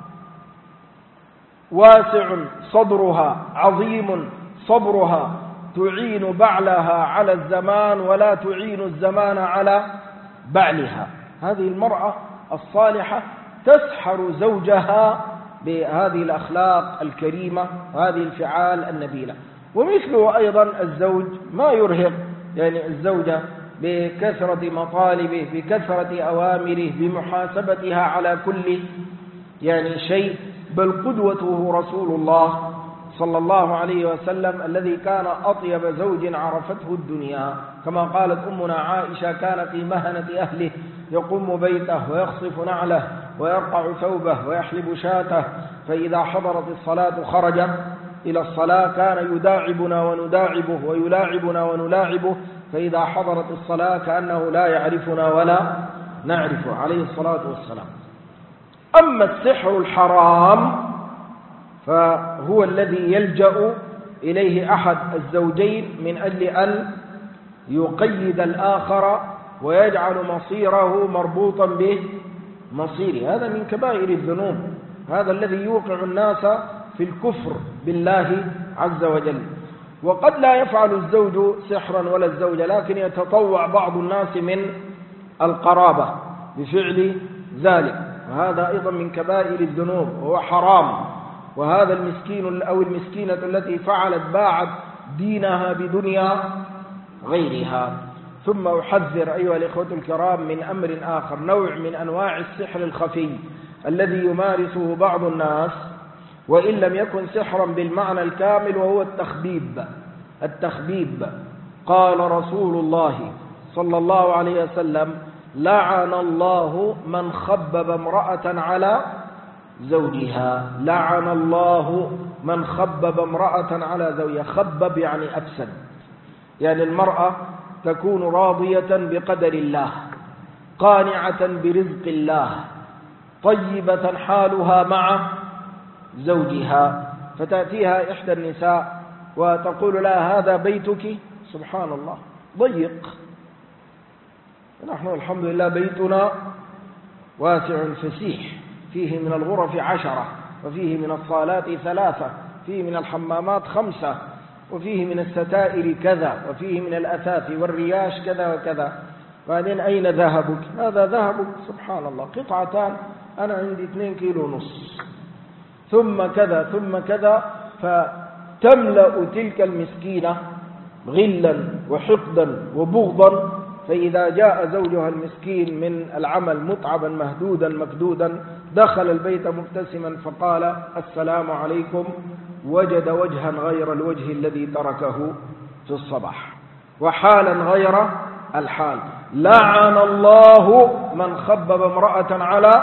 واسع صدرها عظيم صبرها، تعين بعلها على الزمان ولا تعين الزمان على بعلها. هذه المرأة الصالحة تسحر زوجها بهذه الأخلاق الكريمة وهذه الفعال النبيلة. ومثله أيضا الزوج ما يرهق يعني الزوجة بكثرة مطالبه، بكثرة أوامره، بمحاسبتها على كل شيء، بل قدوته رسول الله صلى الله عليه وسلم الذي كان أطيب زوج عرفته الدنيا، كما قالت أمنا عائشة: كان في مهنة أهله يقوم بيته ويخصف نعله ويرقع ثوبه ويحلب شاته، فإذا حضرت الصلاة خرج إلى الصلاة، كان يداعبنا ونداعبه ويلاعبنا ونلاعبه، فإذا حضرت الصلاة كأنه لا يعرفنا ولا نعرفه عليه الصلاة والسلام. أما السحر الحرام فهو الذي يلجأ إليه أحد الزوجين من أجل أن يقيد الآخر ويجعل مصيره مربوطا بمصيره. هذا من كبائر الذنوب، هذا الذي يوقع الناس في الكفر بالله عز وجل. وقد لا يفعل الزوج سحرا ولا الزوجة، لكن يتطوع بعض الناس من القرابة بفعل ذلك، وهذا أيضا من كبائر الذنوب وهو حرام. وهذا المسكين أو المسكينة التي فعلت باعت دينها بدنيا غيرها. ثم أحذر أيها الإخوة الكرام من أمر آخر، نوع من أنواع السحر الخفي الذي يمارسه بعض الناس وإن لم يكن سحرا بالمعنى الكامل، وهو التخبيب. قال رسول الله صلى الله عليه وسلم: لعن الله من خبب امرأة على زوجها. لعن الله من خبب امرأة على زوجها. خبب يعني أفسد، يعني المرأة تكون راضية بقدر الله، قانعة برزق الله، طيبة حالها مع زوجها، فتأتيها إحدى النساء وتقول لها: هذا بيتك؟ سبحان الله، ضيق. نحن الحمد لله بيتنا واسع فسيح، فيه من الغرف 10، وفيه من الصالات 3، فيه من الحمامات 5، وفيه من الستائر كذا، وفيه من الأثاث والرياش كذا وكذا. بعدين أين ذهبك؟ هذا ذهبك؟ سبحان الله، قطعتان، أنا عندي 2.5 كيلو، ثم كذا ثم كذا. فتملأ تلك المسكينة غلا وحقدا وبغضا، فإذا جاء زوجها المسكين من العمل متعبا مهدودا مكدودا، دخل البيت مبتسما فقال: السلام عليكم، وجد وجها غير الوجه الذي تركه في الصباح، وحالا غير الحال. لعن الله من خبب امرأة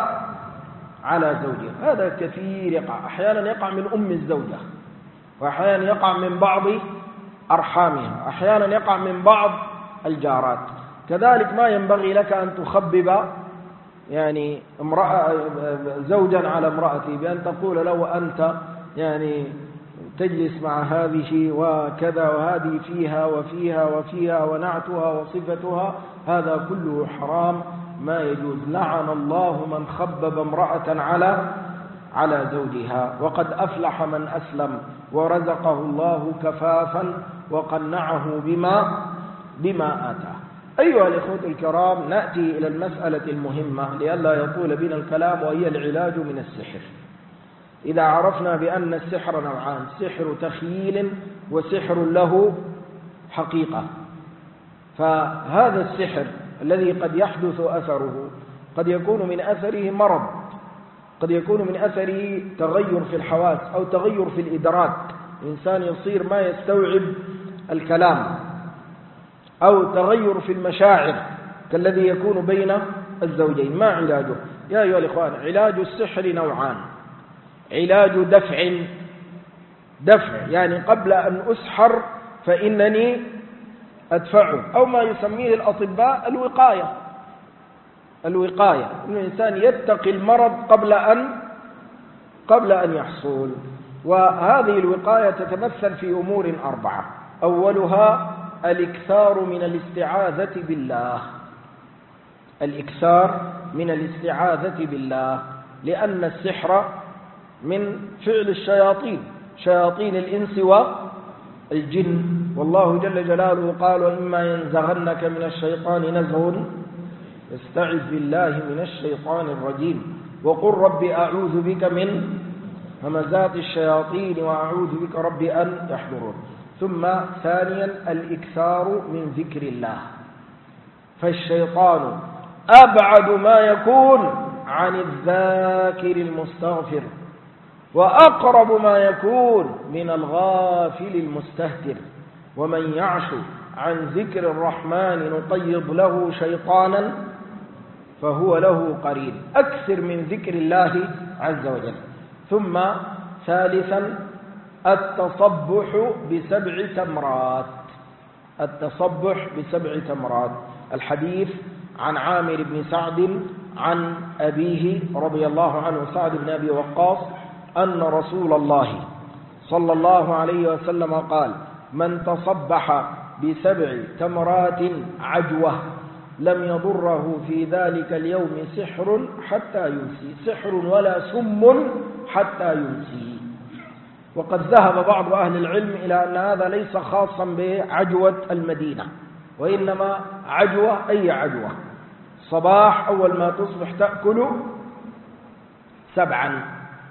على زوجها. هذا كثير يقع، أحيانا يقع من أم الزوجة، وأحيانا يقع من بعض أرحامها، أحيانا يقع من بعض الجارات. كذلك ما ينبغي لك أن تخبب يعني امرأة زوجا على امرأتي بأن تقول له أنت يعني تجلس مع هذه وكذا وهذه فيها وفيها وفيها ونعتها وصفتها، هذا كله حرام ما يجوز. لعن الله من خبب امرأة على زوجها، وقد أفلح من أسلم ورزقه الله كفافا وقنعه بما آتاه. أيها الإخوة الكرام، نأتي إلى المسألة المهمة لئلا يطول بنا الكلام، وهي العلاج من السحر. إذا عرفنا بأن السحر نوعان: سحر تخييل وسحر له حقيقة. فهذا السحر الذي قد يحدث أثره قد يكون من أثره مرض، قد يكون من أثره تغير في الحواس أو تغير في الإدراك، الإنسان يصير ما يستوعب الكلام، أو تغير في المشاعر كالذي يكون بين الزوجين. ما علاجه؟ يا أيها الإخوان، علاج السحر نوعان: علاج دفع يعني قبل أن أسحر فإنني أدفعه، أو ما يسميه الأطباء الوقاية، أن الإنسان يتقي المرض قبل أن يحصل. وهذه الوقاية تتمثل في أمور 4: أولها الإكثار من الاستعاذة بالله، الإكثار من الاستعاذة بالله، لأن السحر من فعل الشياطين، شياطين الإنس والجن، والله جل جلاله قال: وإما ينزغنك من الشيطان نزغ فاستعذ بالله من الشيطان الرجيم، وقل رب أعوذ بك من همزات الشياطين وأعوذ بك رب أن يحضرون. ثم ثانيا الإكثار من ذكر الله، فالشيطان أبعد ما يكون عن الذاكر المستغفر، وأقرب ما يكون من الغافل المستهتر، ومن يعش عن ذكر الرحمن نقيض له شيطانا فهو له قرين. أكثر من ذكر الله عز وجل. ثم ثالثا التصبح ب7 تمرات، التصبح ب7 تمرات. الحديث عن عامر بن سعد عن أبيه رضي الله عنه سعد بن أبي وقاص أن رسول الله صلى الله عليه وسلم قال: من تصبح ب7 تمرات عجوة لم يضره في ذلك اليوم سحر حتى يمسي، سحر ولا سم حتى يمسي. وقد ذهب بعض أهل العلم إلى أن هذا ليس خاصا بعجوة المدينة، وإنما عجوة أي عجوة، صباح أول ما تصبح تأكل 7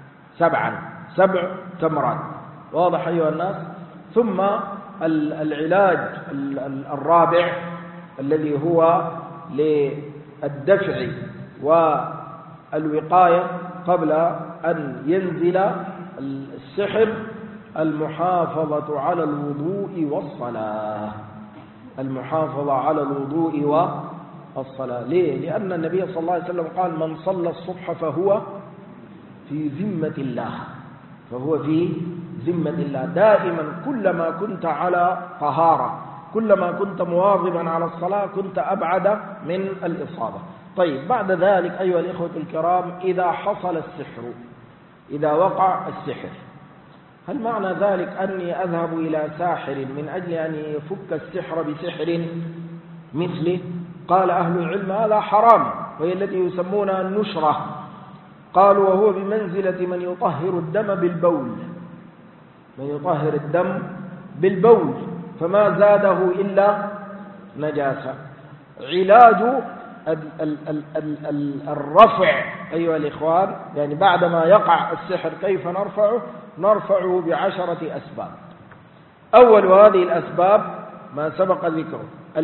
تمرات. واضح أيها الناس؟ ثم العلاج الرابع الذي هو للدفع والوقاية قبل أن ينزل السحر: المحافظة على الوضوء والصلاة، المحافظة على الوضوء والصلاة. ليه؟ لأن النبي صلى الله عليه وسلم قال: من صلى الصبح فهو في ذمة الله، فهو في ذمة الله. دائما كلما كنت على طهارة، كلما كنت مواظبا على الصلاة، كنت أبعد من الإصابة. طيب، بعد ذلك أيها الإخوة الكرام، إذا حصل السحر، إذا وقع السحر، هل معنى ذلك أني أذهب إلى ساحر من أجل أن يفك السحر بسحر مثله؟ قال أهل العلم: هذا حرام، وهي التي يسمونها النشرة. قالوا: وهو بمنزلة من يطهر الدم بالبول، من يطهر الدم بالبول، فما زاده إلا نجاسة. علاج الرفع أيها الإخوان، يعني بعدما يقع السحر كيف نرفعه؟ نرفعه ب10 أسباب. أول هذه الأسباب ما سبق ذكره: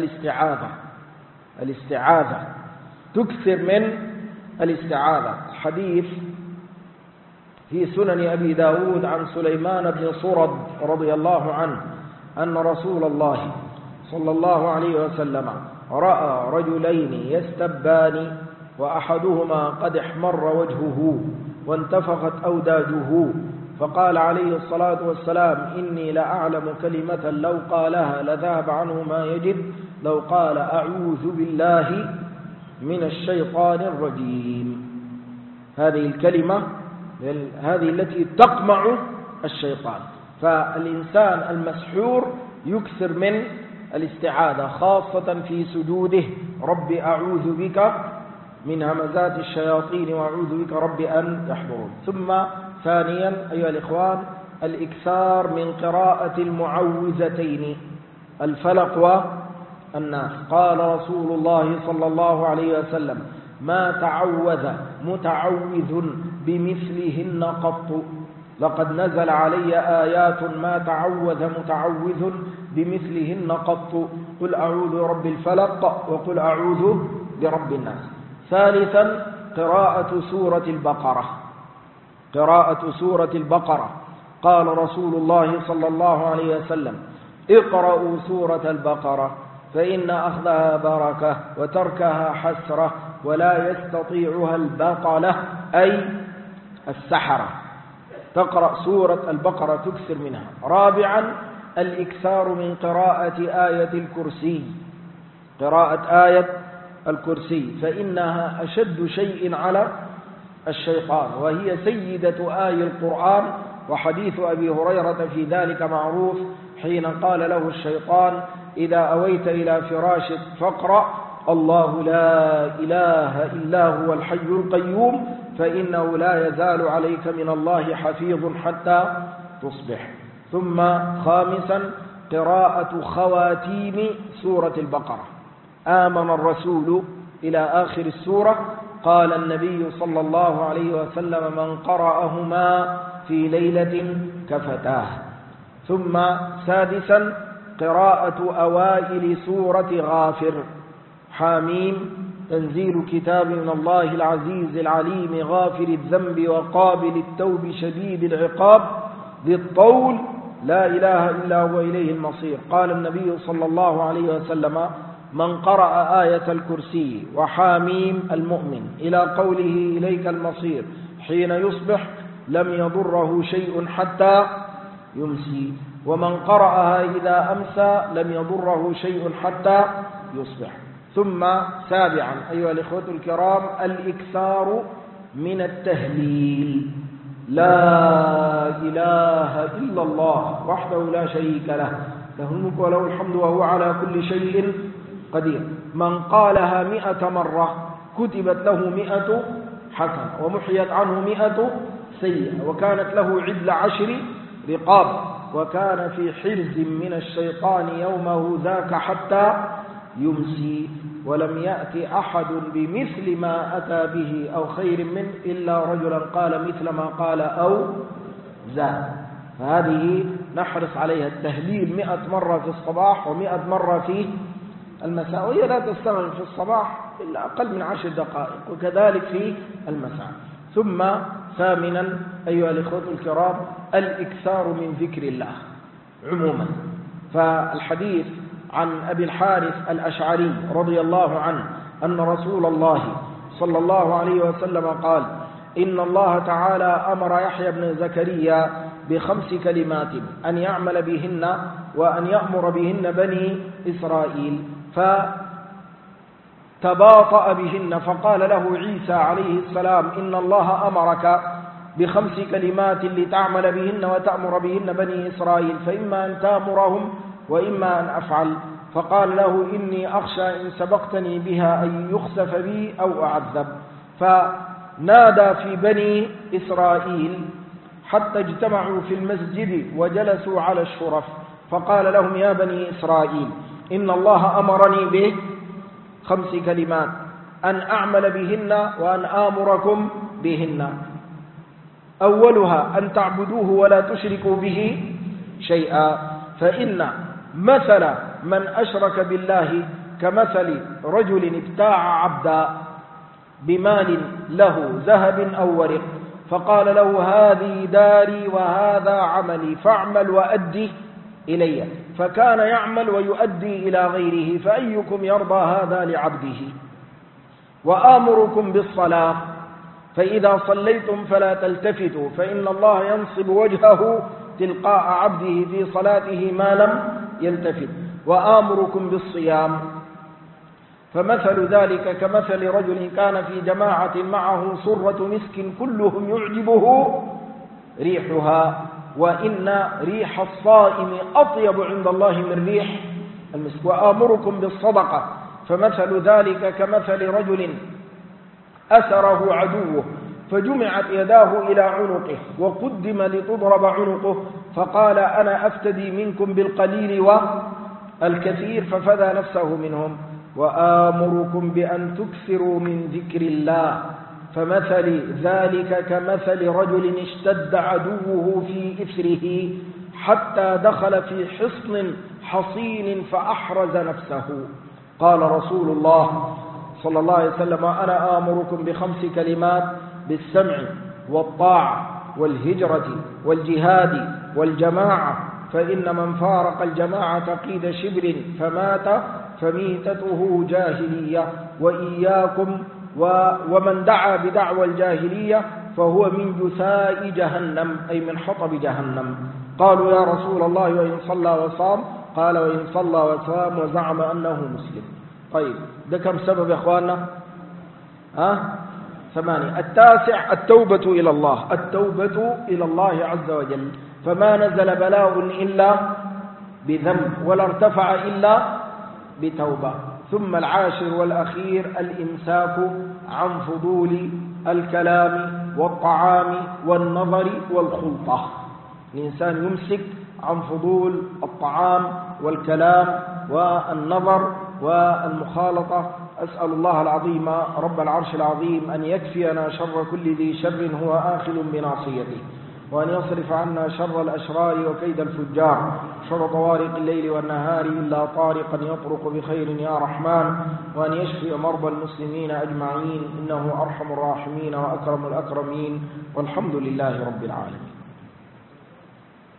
الاستعاذة، تكثر من الاستعاذة. حديث في سنن أبي داود عن سليمان بن صرد رضي الله عنه أن رسول الله صلى الله عليه وسلم رأى رجلين يستبان، وأحدهما قد احمر وجهه وانتفخت أوداجه، فقال عليه الصلاة والسلام: إني لأعلم كلمة لو قالها لذهب عنه ما يجد، لو قال أعوذ بالله من الشيطان الرجيم. هذه الكلمة هذه التي تقمع الشيطان. فالإنسان المسحور يكثر من الاستعاذة خاصة في سجوده: رب أعوذ بك من همزات الشياطين وأعوذ بك رب أن يحضرون. ثم ثانيا أيها الإخوان الإكثار من قراءة المعوذتين الفلق والناس. قال رسول الله صلى الله عليه وسلم: ما تعوذ متعوذ بمثلهن قط، لقد نزل علي آيات ما تعوذ متعوذ بمثلهن قط، قل أعوذ برب الفلق وقل أعوذ برب الناس. ثالثا قراءة سورة البقرة. قراءة سورة البقرة قال رسول الله صلى الله عليه وسلم: اقرأوا سورة البقرة فإن أخذها بركة وتركها حسرة ولا يستطيعها البطلة أي السحرة. تقرأ سورة البقرة تكثر منها. رابعا الإكثار من قراءة آية الكرسي. قراءة آية الكرسي فإنها أشد شيء على الشيطان، وهي سيدة آي القرآن. وحديث أبي هريرة في ذلك معروف، حين قال له الشيطان: إذا أويت إلى فراشك فاقرأ الله لا إله إلا هو الحي القيوم فإنه لا يزال عليك من الله حفيظ حتى تصبح. ثم خامسا قراءة خواتيم سورة البقرة. آمن الرسول إلى آخر السورة. قال النبي صلى الله عليه وسلم: من قرأهما في ليلة كفتاه. ثم سادسا قراءة أوائل سورة غافر: حاميم تنزيل كتاب من الله العزيز العليم غافر الذنب وقابل التوب شديد العقاب ذي الطول لا إله إلا هو إليه المصير. قال النبي صلى الله عليه وسلم: من قرأ آية الكرسي وحاميم المؤمن إلى قوله إليك المصير حين يصبح لم يضره شيء حتى يمسي، ومن قرأها إذا أمسى لم يضره شيء حتى يصبح. ثم سابعا أيها الإخوة الكرام الإكثار من التهليل: لا إله إلا الله وحده لا شريك له، له الملك وله الحمد وهو على كل شيء قدير. من قالها 100 مرة كتبت له 100 حسنة ومحيت عنه 100 سيئة، وكانت له عدل 10 رقاب، وكان في حرز من الشيطان يومه ذاك حتى يمسي، ولم يأت أحد بمثل ما أتى به أو خير منه إلا رجلا قال مثل ما قال أو زاد. فهذه نحرص عليها التهليل 100 مرة في الصباح و100 مرة في المساء، وهي لا تستغرق في الصباح إلا أقل من 10 دقائق، وكذلك في المساء. ثم ثامنا أيها الإخوة الكرام الإكثار من ذكر الله عموما. فالحديث عن أبي الحارث الأشعري رضي الله عنه أن رسول الله صلى الله عليه وسلم قال: إن الله تعالى أمر يحيى بن زكريا ب5 كلمات أن يعمل بهن وأن يأمر بهن بني إسرائيل، فتباطأ بهن فقال له عيسى عليه السلام: إن الله أمرك ب5 كلمات لتعمل بهن وتأمر بهن بني إسرائيل، فإما أن تأمرهم وإما أن أفعل. فقال له: إني أخشى إن سبقتني بها أن يخسف بي أو أعذب. فنادى في بني إسرائيل حتى اجتمعوا في المسجد وجلسوا على الشرف، فقال لهم: يا بني إسرائيل، إن الله أمرني ب5 كلمات أن أعمل بهن وأن آمركم بهن. أولها أن تعبدوه ولا تشركوا به شيئا، فإن مثل من أشرك بالله كمثل رجل ابتاع عبدا بمال له ذهب أو ورق، فقال له: هذه داري وهذا عملي فاعمل وأدي إلي، فكان يعمل ويؤدي إلى غيره، فأيكم يرضى هذا لعبده؟ وآمركم بالصلاة فإذا صليتم فلا تلتفتوا، فإن الله ينصب وجهه تلقاء عبده في صلاته ما لم يلتفت. وآمركم بالصيام فمثل ذلك كمثل رجل كان في جماعة معه صرة مسك كلهم يعجبه ريحها، وإن ريح الصائم أطيب عند الله من ريح المسك، وآمركم بالصدقة. فمثل ذلك كمثل رجل أسره عدوه فجمعت يداه إلى عنقه وقدم لتضرب عنقه، فقال أنا أفتدي منكم بالقليل والكثير، ففدى نفسه منهم. وآمركم بأن تكثروا من ذكر الله. فمثل ذلك كمثل رجل اشتد عدوه في إثره حتى دخل في حصن حصين فأحرز نفسه. قال رسول الله صلى الله عليه وسلم أنا آمركم ب5 كلمات: بالسمع والطاعة والهجرة والجهاد والجماعة، فإن من فارق الجماعة قيد شبر فمات فميتته جاهلية، وإياكم ومن دعا بدعوى الجاهلية فهو من جثاء جهنم، أي من حطب جهنم. قالوا يا رسول الله وإن صلى وصام؟ قال وإن صلى وصام وزعم أنه مسلم. طيب ده كم سبب يا أخواننا؟ 8. 9 التوبة إلى الله. التوبة إلى الله عز وجل، فما نزل بلاء إلا بذنب ولا ارتفع إلا بتوبة. ثم 10 والأخير الإمساك عن فضول الكلام والطعام والنظر والخلطة. الإنسان يمسك عن فضول الطعام والكلام والنظر والمخالطة. أسأل الله العظيم رب العرش العظيم أن يكفينا شر كل ذي شر هو آخذ بناصيته، وأن يصرف عنا شر الأشرار وكيد الفجار، شر طوارق الليل والنهار إلا طارقا يطرق بخير يا رحمن، وأن يشفي مرضى المسلمين أجمعين إنه أرحم الراحمين وأكرم الأكرمين، والحمد لله رب العالمين.